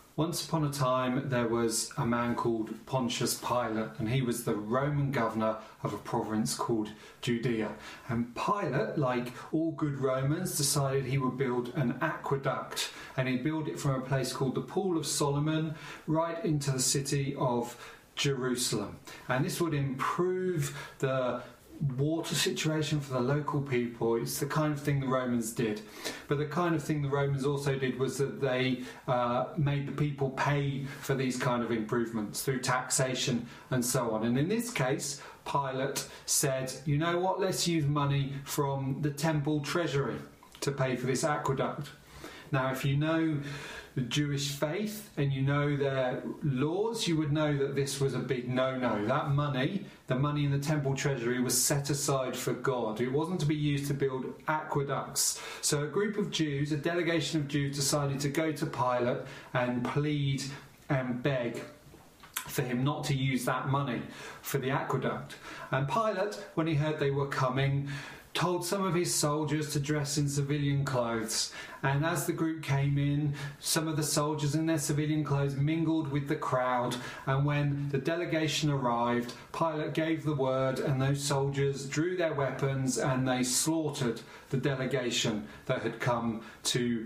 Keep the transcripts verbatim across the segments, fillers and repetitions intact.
Once upon a time, there was a man called Pontius Pilate, and he was the Roman governor of a province called Judea. And Pilate, like all good Romans, decided he would build an aqueduct, and he built it from a place called the Pool of Solomon right into the city of Jerusalem. And this would improve the water situation for the local people. It's the kind of thing the Romans did. But the kind of thing the Romans also did was that they uh, made the people pay for these kind of improvements through taxation and so on. And in this case, Pilate said, you know what, let's use money from the temple treasury to pay for this aqueduct. Now, if you know the Jewish faith and you know their laws, you would know that this was a big no-no. That money, the money in the temple treasury, was set aside for God. It wasn't to be used to build aqueducts. So a group of Jews, a delegation of Jews, decided to go to Pilate and plead and beg for him not to use that money for the aqueduct. And Pilate, when he heard they were coming, told some of his soldiers to dress in civilian clothes. And as the group came in, some of the soldiers in their civilian clothes mingled with the crowd. And when the delegation arrived, Pilate gave the word, and those soldiers drew their weapons and they slaughtered the delegation that had come to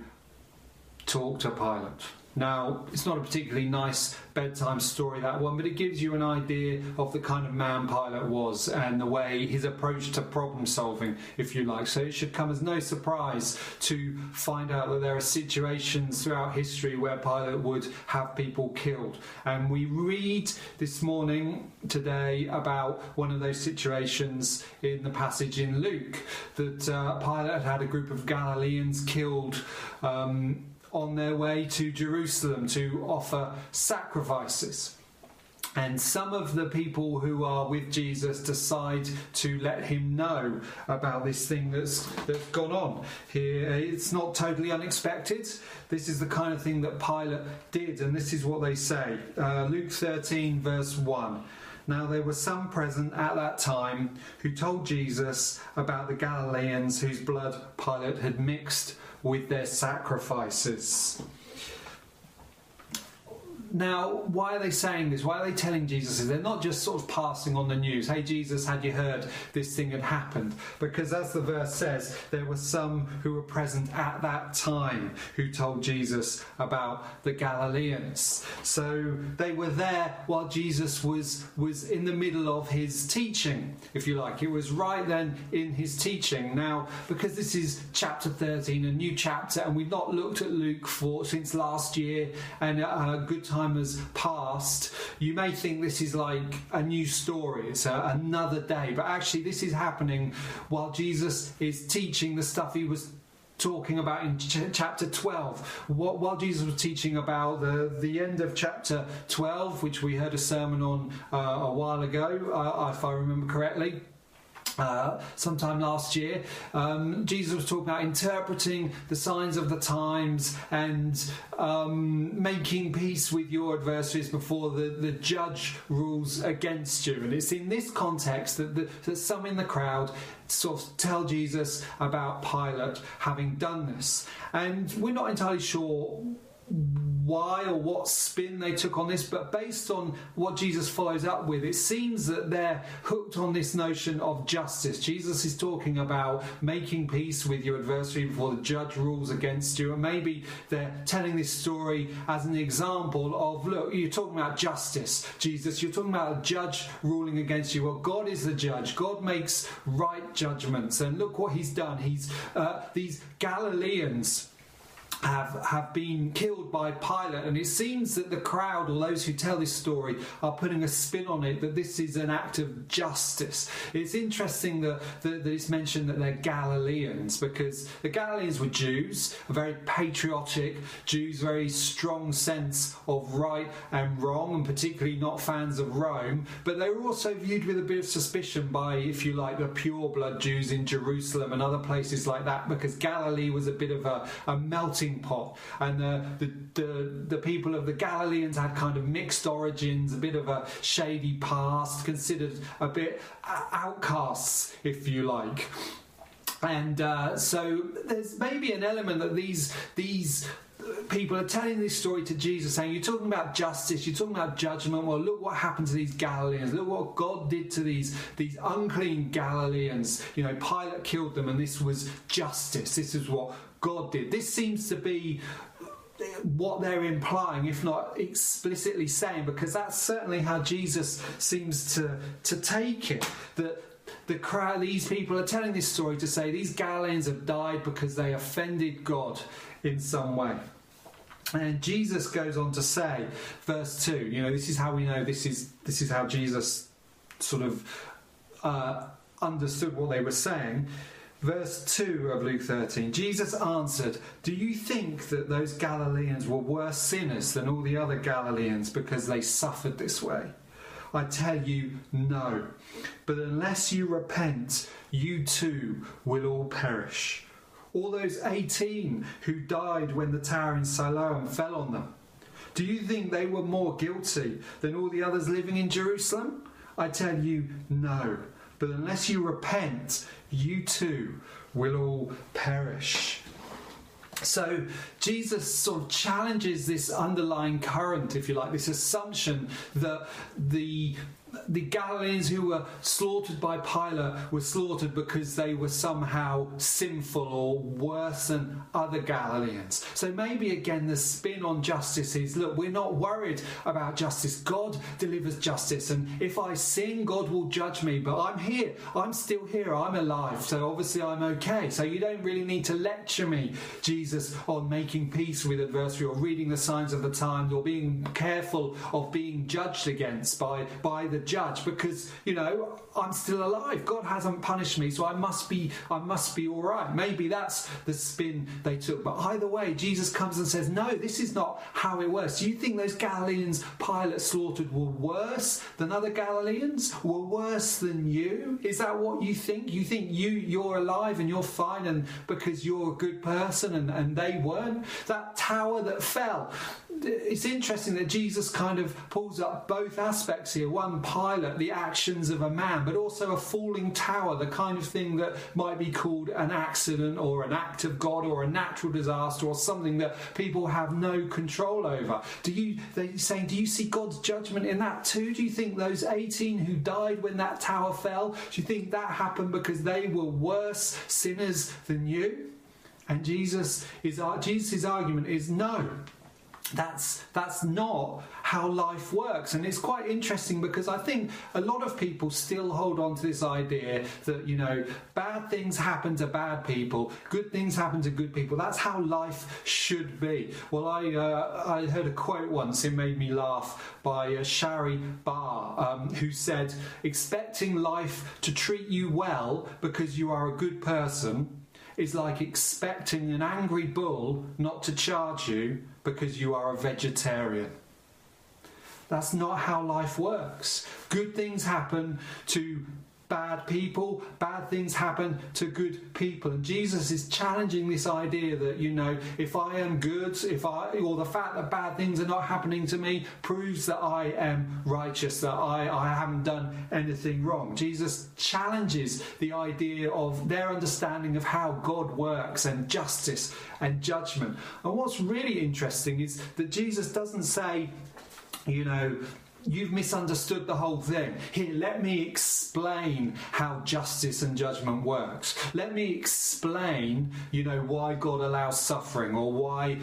talk to Pilate. Now, it's not a particularly nice bedtime story, that one, but it gives you an idea of the kind of man Pilate was and the way his approach to problem solving, if you like. So it should come as no surprise to find out that there are situations throughout history where Pilate would have people killed. And we read this morning, today, about one of those situations in the passage in Luke, that uh, Pilate had a group of Galileans killed um, on their way to Jerusalem to offer sacrifices. And some of the people who are with Jesus decide to let him know about this thing that's, that's gone on here. It's not totally unexpected. This is the kind of thing that Pilate did, and this is what they say. Uh, Luke thirteen, verse one. Now there were some present at that time who told Jesus about the Galileans whose blood Pilate had mixed with their sacrifices. Now, why are they saying this? Why are they telling Jesus this? They're not just sort of passing on the news. Hey, Jesus, had you heard this thing had happened? Because as the verse says, there were some who were present at that time who told Jesus about the Galileans. So they were there while Jesus was, was in the middle of his teaching, if you like. It was right then in his teaching. Now, because this is chapter thirteen, a new chapter, and we've not looked at Luke for since last year, and a good time has passed, you may think this is like a new story, it's a, another day, but actually this is happening while Jesus is teaching the stuff he was talking about in ch- chapter twelve. What, while Jesus was teaching about the, the end of chapter twelve, which we heard a sermon on uh, a while ago, uh, if I remember correctly, Uh, sometime last year, um, Jesus was talking about interpreting the signs of the times and um, making peace with your adversaries before the, the judge rules against you. And it's in this context that, the, that some in the crowd sort of tell Jesus about Pilate having done this. And we're not entirely sure why or what spin they took on this, but based on what Jesus follows up with, it seems that they're hooked on this notion of justice. Jesus is talking about making peace with your adversary before the judge rules against you, and maybe they're telling this story as an example of, look, you're talking about justice, Jesus, you're talking about a judge ruling against you. Well, God is the judge. God makes right judgments, and look what he's done. He's uh, these Galileans have have been killed by Pilate, and it seems that the crowd, or those who tell this story, are putting a spin on it that this is an act of justice. It's interesting that, that, that it's mentioned that they're Galileans, because the Galileans were Jews, a very patriotic Jews, very strong sense of right and wrong, and particularly not fans of Rome, but they were also viewed with a bit of suspicion by, if you like, the pure-blood Jews in Jerusalem and other places like that, because Galilee was a bit of a, a melting pot, and the, the the the people of the Galileans had kind of mixed origins, a bit of a shady past, considered a bit outcasts, if you like. And uh, so there's maybe an element that these these people are telling this story to Jesus, saying, you're talking about justice, you're talking about judgment. Well, look what happened to these Galileans. Look what God did to these, these unclean Galileans. You know, Pilate killed them, and this was justice. This is what God did. This seems to be what they're implying, if not explicitly saying, because that's certainly how Jesus seems to, to take it. That the crowd, these people are telling this story to say these Galileans have died because they offended God in some way. And Jesus goes on to say, verse two, you know, this is how we know this is this is how Jesus sort of uh, understood what they were saying. Verse two of Luke thirteen, Jesus answered, do you think that those Galileans were worse sinners than all the other Galileans because they suffered this way? I tell you, no. But unless you repent, you too will all perish. All those eighteen who died when the tower in Siloam fell on them, do you think they were more guilty than all the others living in Jerusalem? I tell you, no. But unless you repent, you too will all perish. So Jesus sort of challenges this underlying current, if you like, this assumption that the the Galileans who were slaughtered by Pilate were slaughtered because they were somehow sinful or worse than other Galileans. So maybe again the spin on justice is, look, we're not worried about justice. God delivers justice, and if I sin, God will judge me, but I'm here. I'm still here. I'm alive, so obviously I'm okay. So you don't really need to lecture me, Jesus, on making peace with adversary or reading the signs of the times or being careful of being judged against by, by the judge, because, you know, I'm still alive. God hasn't punished me, so I must be I must be all right. Maybe that's the spin they took. But either way, Jesus comes and says, no, this is not how it works. Do you think those Galileans Pilate slaughtered were worse than other Galileans? Were worse than you? Is that what you think? You think you, you're alive and you're fine and because you're a good person and, and they weren't? That tower that fell. It's interesting that Jesus kind of pulls up both aspects here. One, Pilate, the actions of a man, but also a falling tower, the kind of thing that might be called an accident or an act of God or a natural disaster or something that people have no control over. Do you, they're saying, do you see God's judgment in that too? Do you think those eighteen who died when that tower fell, do you think that happened because they were worse sinners than you? And Jesus is, Jesus' argument is no. That's that's not how life works. And it's quite interesting because I think a lot of people still hold on to this idea that, you know, bad things happen to bad people, good things happen to good people. That's how life should be. Well, I uh, I heard a quote once, it made me laugh, by uh, Shari Barr, um, who said, expecting life to treat you well because you are a good person is like expecting an angry bull not to charge you because you are a vegetarian. That's not how life works. Good things happen to bad people, bad things happen to good people. And Jesus is challenging this idea that, you know, if I am good, if I, or the fact that bad things are not happening to me proves that I am righteous, that I, I haven't done anything wrong. Jesus challenges the idea of their understanding of how God works and justice and judgment. And what's really interesting is that Jesus doesn't say, you know, you've misunderstood the whole thing. Here, let me explain how justice and judgment works. Let me explain, you know, why God allows suffering or why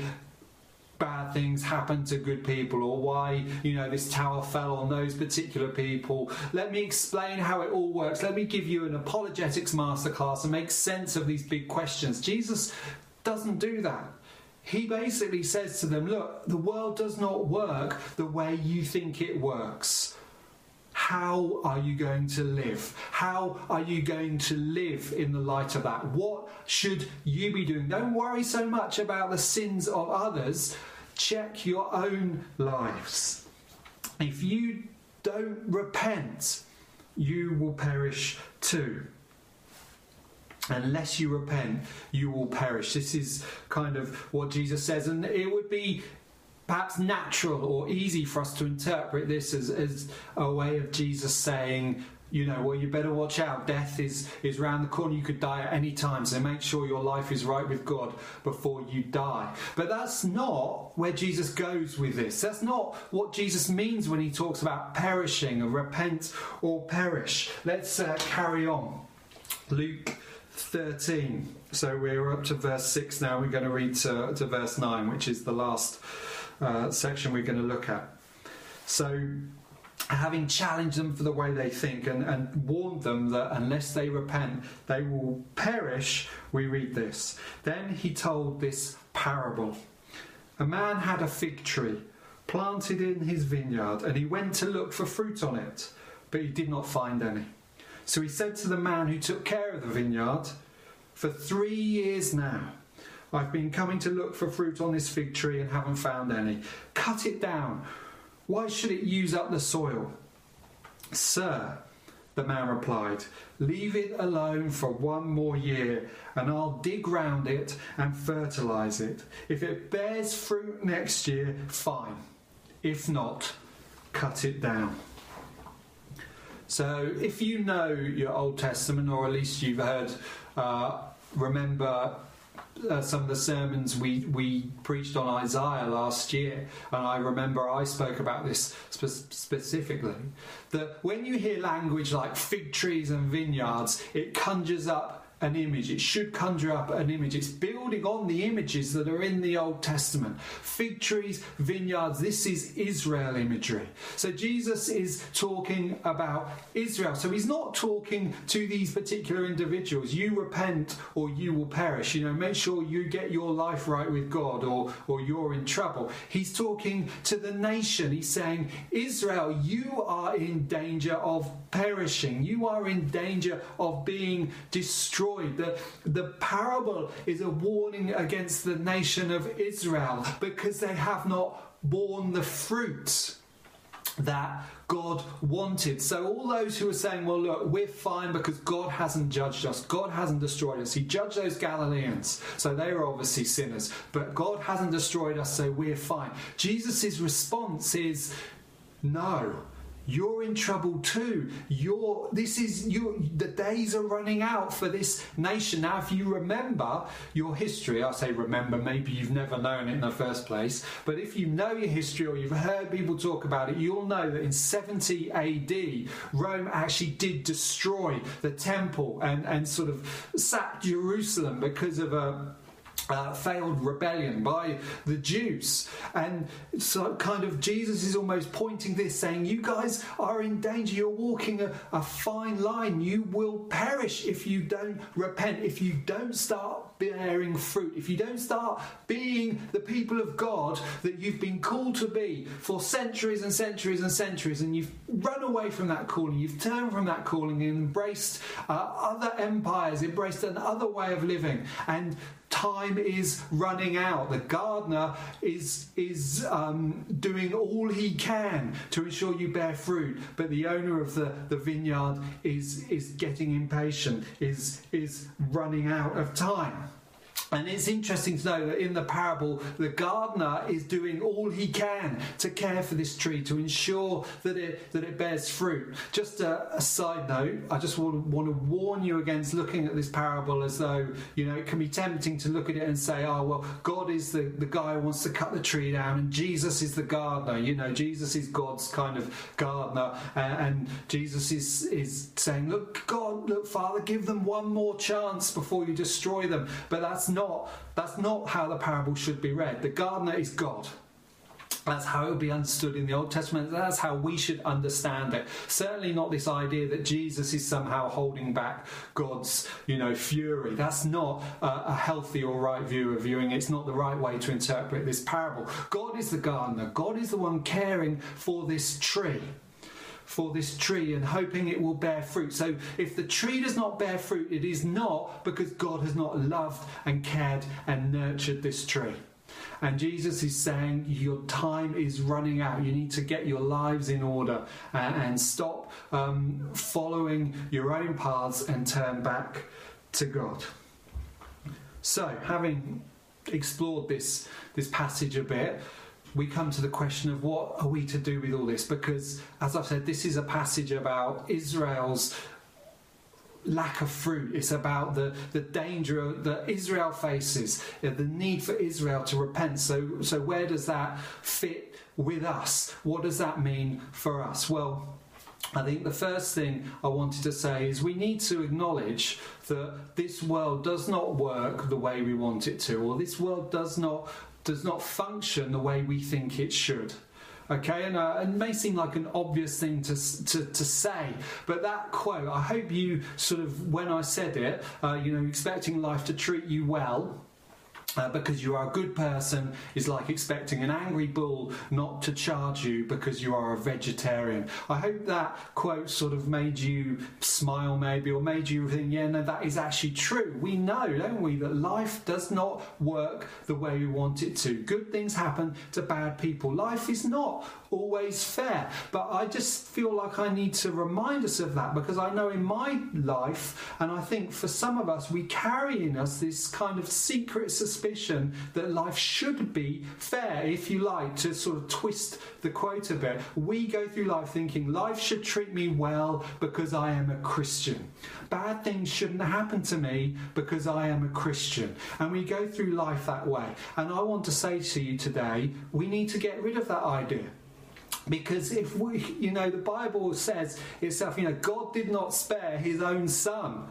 bad things happen to good people or why, you know, this tower fell on those particular people. Let me explain how it all works. Let me give you an apologetics masterclass and make sense of these big questions. Jesus doesn't do that. He basically says to them, look, the world does not work the way you think it works. How are you going to live? How are you going to live in the light of that? What should you be doing? Don't worry so much about the sins of others. Check your own lives. If you don't repent, you will perish too. Unless you repent, you will perish. This is kind of what Jesus says, and it would be perhaps natural or easy for us to interpret this as, as a way of Jesus saying, you know, well, you better watch out. Death is, is around the corner. You could die at any time. So make sure your life is right with God before you die. But that's not where Jesus goes with this. That's not what Jesus means when he talks about perishing, or repent or perish. Let's uh, carry on. Luke thirteen. So we're up to verse six now. We're going to read to, to verse nine, which is the last uh, section we're going to look at. So, having challenged them for the way they think and, and warned them that unless they repent, they will perish, we read this. Then he told this parable. A man had a fig tree planted in his vineyard, and he went to look for fruit on it, but he did not find any. So he said to the man who took care of the vineyard, for three years now, I've been coming to look for fruit on this fig tree and haven't found any. Cut it down. Why should it use up the soil? Sir, the man replied, leave it alone for one more year, and I'll dig round it and fertilise it. If it bears fruit next year, fine. If not, cut it down. So if you know your Old Testament, or at least you've heard, uh, remember uh, some of the sermons we, we preached on Isaiah last year, and I remember I spoke about this spe- specifically, that when you hear language like fig trees and vineyards, it conjures up an image. It should conjure up an image. It's building on the images that are in the Old Testament. Fig trees, vineyards, this is Israel imagery. So Jesus is talking about Israel. So he's not talking to these particular individuals. You repent or you will perish. You know, make sure you get your life right with God, or, or you're in trouble. He's talking to the nation. He's saying, Israel, you are in danger of perishing. You are in danger of being destroyed. The, the parable is a warning against the nation of Israel because they have not borne the fruit that God wanted. So all those who are saying, well, look, we're fine because God hasn't judged us. God hasn't destroyed us. He judged those Galileans, so they were obviously sinners. But God hasn't destroyed us, so we're fine. Jesus' response is, no. You're in trouble too. You're, this is you. The days are running out for this nation. Now, if you remember your history, I say remember, maybe you've never known it in the first place, but if you know your history or you've heard people talk about it, you'll know that in seventy A D, Rome actually did destroy the temple and, and sort of sacked Jerusalem because of a Uh, failed rebellion by the Jews. And so kind of Jesus is almost pointing this, saying, you guys are in danger. You're walking a, a fine line. You will perish if you don't repent, if you don't start bearing fruit, if you don't start being the people of God that you've been called to be for centuries and centuries and centuries, and you've run away from that calling, you've turned from that calling and embraced uh, other empires, embraced another way of living, and time is running out. The gardener is is um, doing all he can to ensure you bear fruit, but the owner of the, the vineyard is is getting impatient, is is running out of time. And it's interesting to know that in the parable, the gardener is doing all he can to care for this tree, to ensure that it that it bears fruit. Just a, a side note, I just want to, want to warn you against looking at this parable as though, you know, it can be tempting to look at it and say, oh, well, God is the, the guy who wants to cut the tree down and Jesus is the gardener. You know, Jesus is God's kind of gardener, and, and Jesus is, is saying, look, God, look, Father, give them one more chance before you destroy them. But that's not Not, that's not how the parable should be read. The gardener is God. That's how it would be understood in the Old Testament. That's how we should understand it. Certainly not this idea that Jesus is somehow holding back God's, you know, fury. That's not uh, a healthy or right view of viewing it. It's not the right way to interpret this parable. God is the gardener. God is the one caring for this tree. for this tree and hoping it will bear fruit. So if the tree does not bear fruit, it is not because God has not loved and cared and nurtured this tree. And Jesus is saying your time is running out. You need to get your lives in order and, and stop um, following your own paths and turn back to God. So having explored this, this passage a bit, we come to the question of what are we to do with all this? Because, as I've said, this is a passage about Israel's lack of fruit. It's about the, the danger that Israel faces, the need for Israel to repent. So, so where does that fit with us? What does that mean for us? Well, I think the first thing I wanted to say is we need to acknowledge that this world does not work the way we want it to, or this world does not does not function the way we think it should. Okay, and uh, it may seem like an obvious thing to, to to say, but that quote, I hope you sort of, when I said it, uh, you know, expecting life to treat you well, Uh, because you are a good person, is like expecting an angry bull not to charge you because you are a vegetarian. I hope that quote sort of made you smile maybe, or made you think, yeah, no, that is actually true. We know, don't we, that life does not work the way we want it to. Good things happen to bad people. Life is not always fair, but I just feel like I need to remind us of that, because I know in my life, and I think for some of us, we carry in us this kind of secret suspicion that life should be fair, if you like, to sort of twist the quote a bit. We go through life thinking life should treat me well because I am a Christian. Bad things shouldn't happen to me because I am a Christian. And we go through life that way. And I want to say to you today, we need to get rid of that idea. Because if we, you know, the Bible says itself, you know, God did not spare his own son.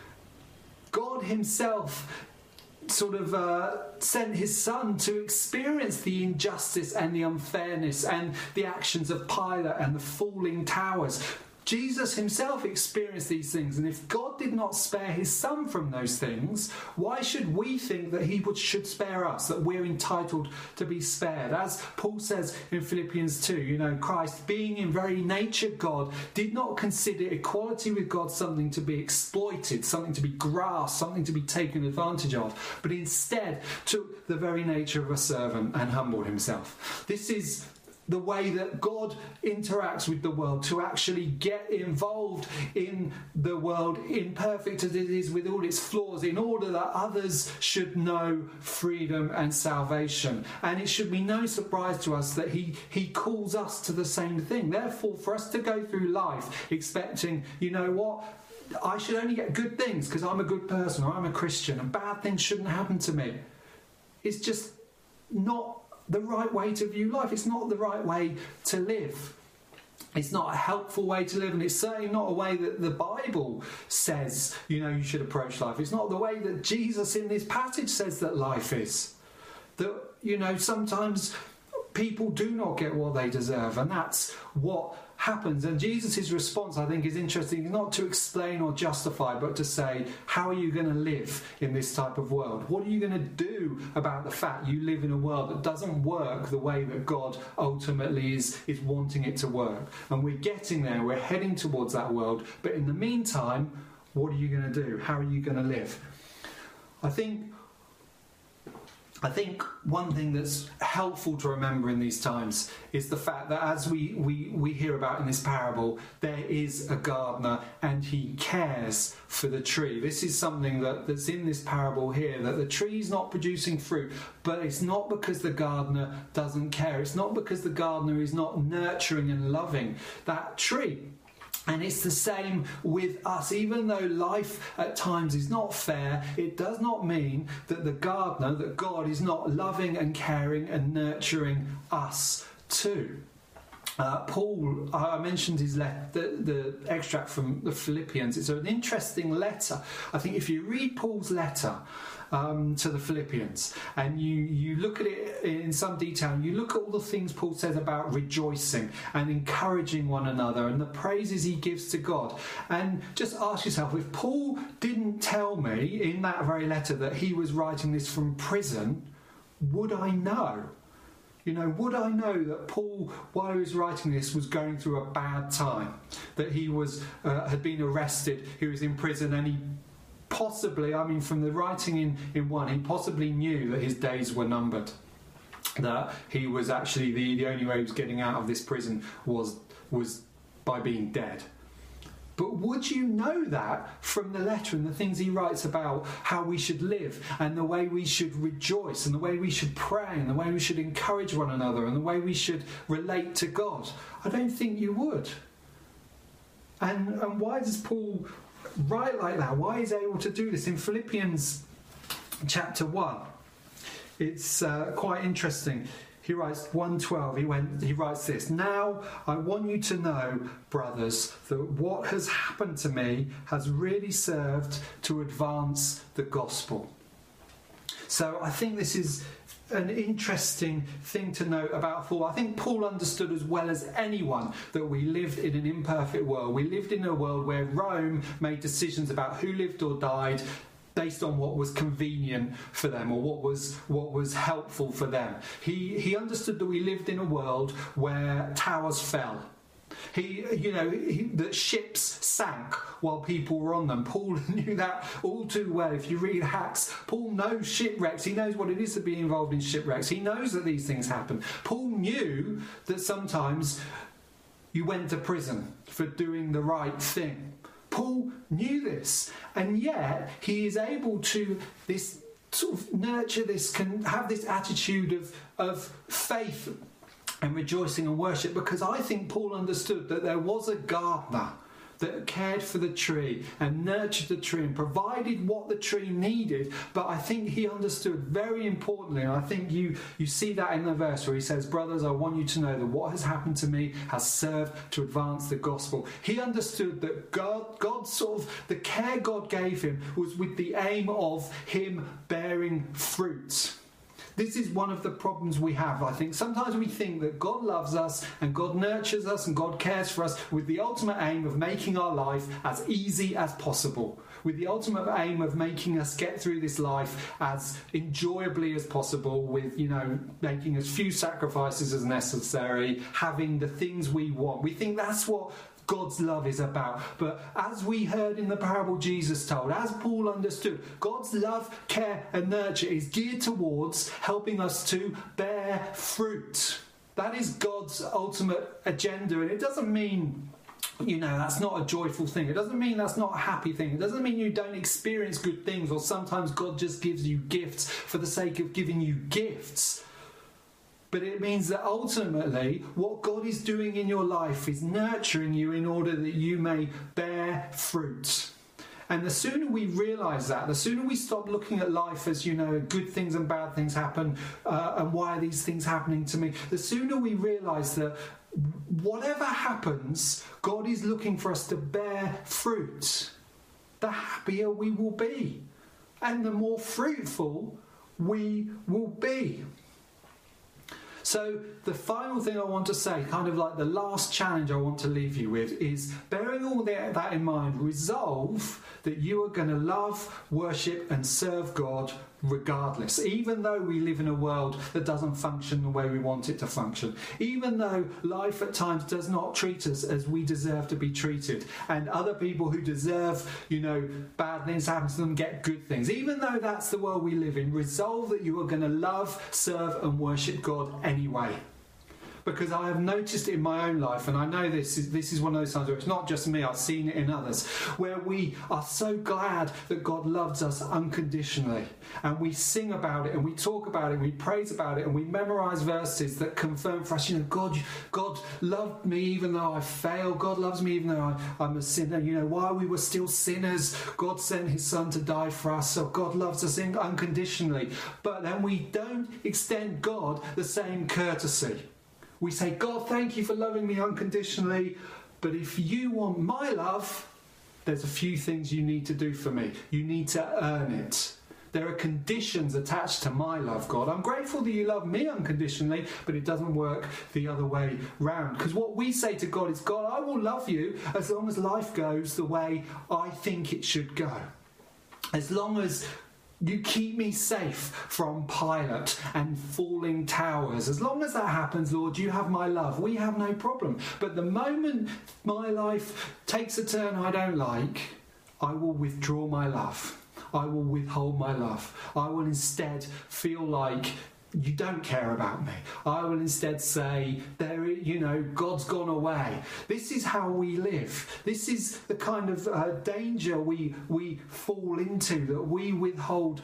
God himself sort of uh, sent his son to experience the injustice and the unfairness and the actions of Pilate and the falling towers. Jesus himself experienced these things, and if God did not spare his son from those things, why should we think that he would, should spare us, that we're entitled to be spared? As Paul says in Philippians two, you know, Christ, being in very nature God, did not consider equality with God something to be exploited, something to be grasped, something to be taken advantage of, but instead took the very nature of a servant and humbled himself. This is the way that God interacts with the world, to actually get involved in the world, imperfect as it is with all its flaws, in order that others should know freedom and salvation. And it should be no surprise to us that he, he calls us to the same thing. Therefore, for us to go through life expecting, you know what, I should only get good things because I'm a good person or I'm a Christian, and bad things shouldn't happen to me, it's just not the right way to view life. It's not the right way to live. It's not a helpful way to live, and it's certainly not a way that the Bible says, you know, you should approach life. It's not the way that Jesus in this passage says that life is. That, you know, sometimes people do not get what they deserve, and that's what happens. And Jesus' response, I think, is interesting, not to explain or justify, but to say, how are you going to live in this type of world? What are you going to do about the fact you live in a world that doesn't work the way that God ultimately is, is wanting it to work? And we're getting there, we're heading towards that world, but in the meantime, what are you going to do? How are you going to live? I think I think one thing that's helpful to remember in these times is the fact that, as we, we, we hear about in this parable, there is a gardener and he cares for the tree. This is something that, that's in this parable here, that the tree's not producing fruit, but it's not because the gardener doesn't care. It's not because the gardener is not nurturing and loving that tree. And it's the same with us. Even though life at times is not fair, it does not mean that the gardener, that God is not loving and caring and nurturing us too. Uh, Paul, I mentioned his letter, the, the extract from the Philippians. It's an interesting letter. I think if you read Paul's letter um, to the Philippians and you, you look at it in some detail, and you look at all the things Paul says about rejoicing and encouraging one another and the praises he gives to God, and just ask yourself, if Paul didn't tell me in that very letter that he was writing this from prison, would I know? You know, would I know that Paul, while he was writing this, was going through a bad time? That he was uh, had been arrested, he was in prison, and he possibly, I mean, from the writing in, in one, he possibly knew that his days were numbered. That he was actually, the, the only way he was getting out of this prison was was by being dead. But would you know that from the letter and the things he writes about how we should live and the way we should rejoice and the way we should pray and the way we should encourage one another and the way we should relate to God? I don't think you would. And, and why does Paul write like that? Why is he able to do this? In Philippians chapter one, it's uh, quite interesting. He writes one twelve, he, went, he writes this: "Now I want you to know, brothers, that what has happened to me has really served to advance the gospel." So I think this is an interesting thing to note about Paul. I think Paul understood as well as anyone that we lived in an imperfect world. We lived in a world where Rome made decisions about who lived or died based on what was convenient for them or what was what was helpful for them. He he understood that we lived in a world where towers fell. He, you know, he, that ships sank while people were on them. Paul knew that all too well. If you read Acts, Paul knows shipwrecks. He knows what it is to be involved in shipwrecks. He knows that these things happen. Paul knew that sometimes you went to prison for doing the right thing. Paul knew this, and yet he is able to this sort of nurture this, can have this attitude of of faith and rejoicing and worship, because I think Paul understood that there was a gardener that cared for the tree and nurtured the tree and provided what the tree needed. But I think he understood very importantly, and I think you, you see that in the verse where he says, "Brothers, I want you to know that what has happened to me has served to advance the gospel." He understood that God, God sort of, the care God gave him was with the aim of him bearing fruit. This is one of the problems we have, I think. Sometimes we think that God loves us and God nurtures us and God cares for us with the ultimate aim of making our life as easy as possible, with the ultimate aim of making us get through this life as enjoyably as possible, with, you know, making as few sacrifices as necessary, having the things we want. We think that's what God's love is about. But as we heard in the parable Jesus told, as Paul understood, God's love, care and nurture is geared towards helping us to bear fruit. That is God's ultimate agenda. And it doesn't mean, you know, that's not a joyful thing. It doesn't mean that's not a happy thing. It doesn't mean you don't experience good things, or sometimes God just gives you gifts for the sake of giving you gifts. But it means that ultimately what God is doing in your life is nurturing you in order that you may bear fruit. And the sooner we realise that, the sooner we stop looking at life as, you know, good things and bad things happen, uh, and why are these things happening to me, the sooner we realise that whatever happens, God is looking for us to bear fruit, the happier we will be. And the more fruitful we will be. So the final thing I want to say, kind of like the last challenge I want to leave you with, is bearing all that in mind, resolve that you are going to love, worship and serve God regardless, even though we live in a world that doesn't function the way we want it to function, even though life at times does not treat us as we deserve to be treated, and other people who deserve, you know, bad things happen to them get good things. Even though that's the world we live in, resolve that you are going to love, serve and worship God anyway. Because I have noticed it in my own life, and I know this is this is one of those times where it's not just me, I've seen it in others, where we are so glad that God loves us unconditionally, and we sing about it and we talk about it and we praise about it and we memorise verses that confirm for us, you know, God God loved me even though I failed, God loves me even though I, I'm a sinner, you know, while we were still sinners, God sent his son to die for us, so God loves us unconditionally. But then we don't extend God the same courtesy. We say, God, thank you for loving me unconditionally, but if you want my love, there's a few things you need to do for me. You need to earn it. There are conditions attached to my love, God. I'm grateful that you love me unconditionally, but it doesn't work the other way round. Because what we say to God is, God, I will love you as long as life goes the way I think it should go. As long as you keep me safe from Pilate and falling towers. As long as that happens, Lord, you have my love. We have no problem. But the moment my life takes a turn I don't like, I will withdraw my love. I will withhold my love. I will instead feel like you don't care about me. I will instead say, there, you know, God's gone away. This is how we live. This is the kind of uh, danger we we fall into, that we withhold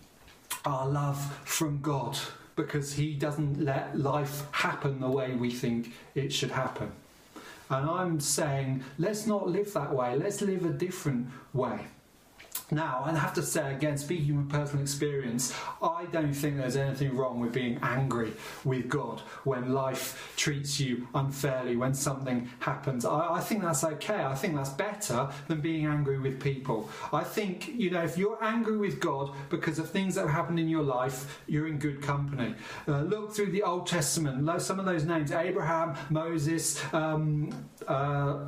our love from God because he doesn't let life happen the way we think it should happen. And I'm saying, let's not live that way. Let's live a different way. Now, I have to say again, speaking from personal experience, I don't think there's anything wrong with being angry with God when life treats you unfairly, when something happens. I, I think that's okay. I think that's better than being angry with people. I think, you know, if you're angry with God because of things that have happened in your life, you're in good company. Uh, look through the Old Testament, some of those names, Abraham, Moses, um, uh,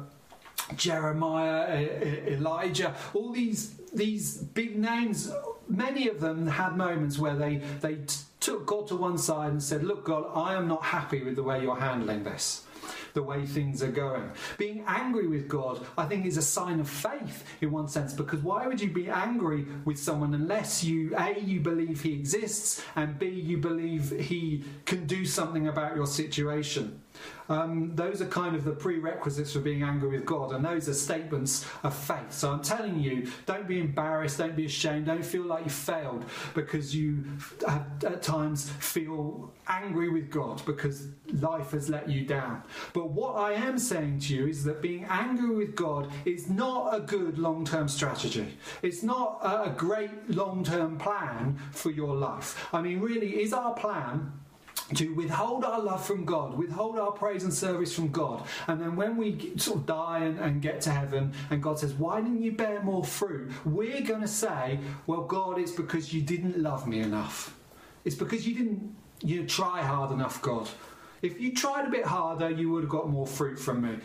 Jeremiah, Elijah, all these these big names, many of them had moments where they, they t- took God to one side and said, look, God, I am not happy with the way you're handling this, the way things are going. Being angry with God, I think, is a sign of faith in one sense, because why would you be angry with someone unless you, A, you believe he exists, and B, you believe he can do something about your situation? Um, those are kind of the prerequisites for being angry with God, and those are statements of faith. So I'm telling you, don't be embarrassed, don't be ashamed, don't feel like you failed because you at, at times feel angry with God because life has let you down. But what I am saying to you is that being angry with God is not a good long-term strategy. It's not a, a great long-term plan for your life. I mean, really, is our plan to withhold our love from God, withhold our praise and service from God, and then when we sort of die and, and get to heaven and God says, why didn't you bear more fruit? We're going to say, well, God, it's because you didn't love me enough. It's because you didn't you know, try hard enough, God. If you tried a bit harder, you would have got more fruit from me.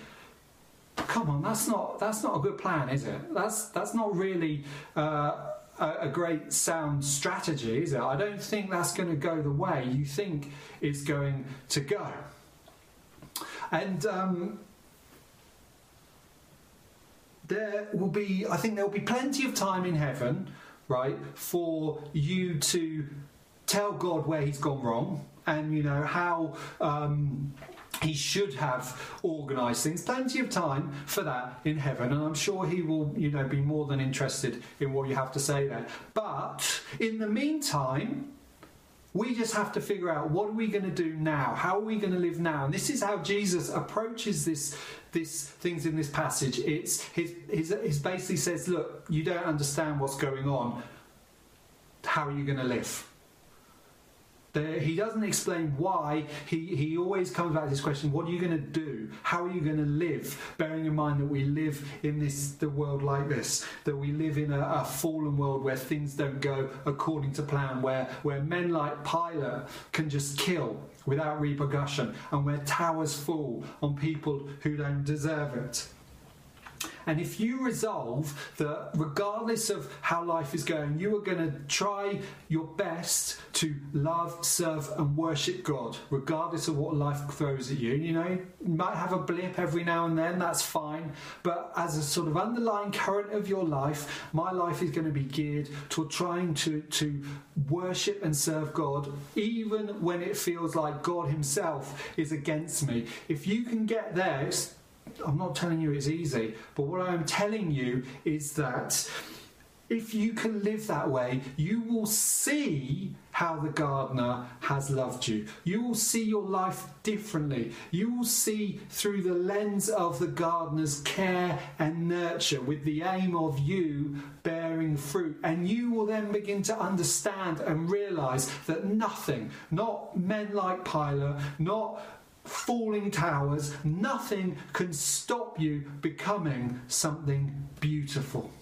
Come on, that's not that's not a good plan, is it? That's that's not really uh, a great sound strategy, is it? I don't think that's going to go the way you think it's going to go. And um, there will be, I think there will be plenty of time in heaven, right, for you to tell God where he's gone wrong and, you know, how um, he should have organised things. Plenty of time for that in heaven, and I'm sure he will, you know, be more than interested in what you have to say there. But in the meantime, we just have to figure out, what are we going to do now? How are we going to live now? And this is how Jesus approaches this, this things in this passage. It's his, his, his basically says, look, you don't understand what's going on. How are you going to live? There, he doesn't explain why. He, he always comes back to this question, what are you going to do? How are you going to live? Bearing in mind that we live in this the world like this, that we live in a, a fallen world where things don't go according to plan, where, where men like Pilate can just kill without repercussion, and where towers fall on people who don't deserve it. And if you resolve that regardless of how life is going, you are going to try your best to love, serve and worship God, regardless of what life throws at you. You know, you might have a blip every now and then, that's fine. But as a sort of underlying current of your life, my life is going to be geared toward trying to, to worship and serve God, even when it feels like God himself is against me. If you can get there, it's I'm not telling you it's easy, but what I am telling you is that if you can live that way, you will see how the gardener has loved you. You will see your life differently. You will see through the lens of the gardener's care and nurture, with the aim of you bearing fruit. And you will then begin to understand and realise that nothing, not men like Pilate, not falling towers, nothing can stop you becoming something beautiful.